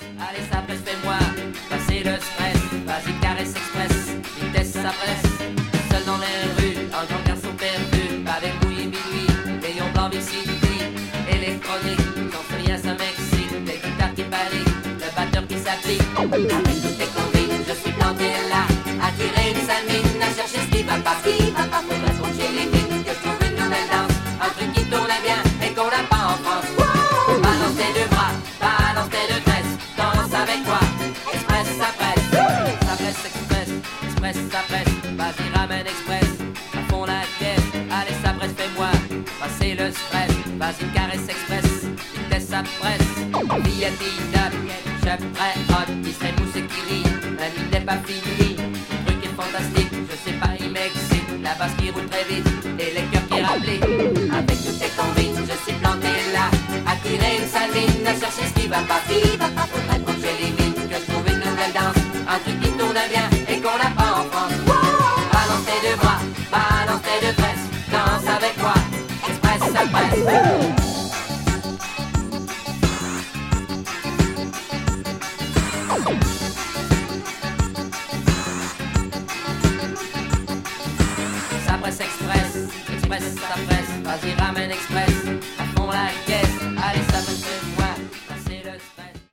Allez, ça presse, fais-moi passer le stress. Vas-y, caresse express, vitesse, ça presse. Seul dans les rues, un grand garçon perdu. Avec bouillie minuit, rayon blanc, City. Électronique, j'en sais rien, ça m'excite. Les guitares qui paniquent, le batteur qui s'applique. Avec toutes tes convicts, je suis planté là. À tirer une sale mine, à chercher ce qui va pas. Ce qui va pas, faudrait franchir les lignes. Que je trouve une nouvelle danse, un truc qui tourne bien et qu'on n'a pas en France. Balance tes deux bras, balance tes deux tresses. Danse avec moi, express, ça presse. Ça presse, express, express, ça presse. Vas-y, ramène express, à fond la caisse. Allez, ça presse, fais-moi passer le stress. Vas-y, caresse express, vitesse, ça presse. Billet, je prêt, hot, qui serait mousse et qui rit. La nuit n'est pas finie, le truc est fantastique. Je sais pas, il m'excite, la basse qui roule très vite et les cœurs qui rappliquent. Avec toutes tes convicts, je suis planté là. À tirer une saline, à chercher ce qui va pas. Qui va pas, faudrait franchir les limites. Que je trouve une nouvelle danse, un truc qui tourne bien et qu'on n'a pas en France. Balance tes deux bras, balance tes deux tresses. Danse avec moi, express, ça presse. Ça presse express, express, ça presse. Vas-y, ramène express, à fond la caisse. Allez, ça presse, fais-moi